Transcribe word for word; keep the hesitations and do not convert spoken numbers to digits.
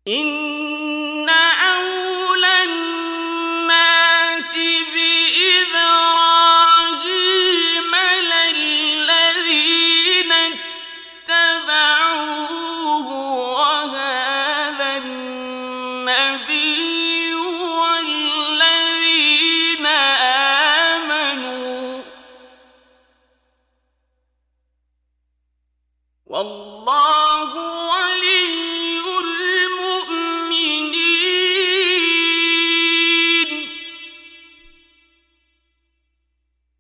إن أولى الناس بإبراهيم للذين اتبعوه وهذا النبي والذين آمنوا والله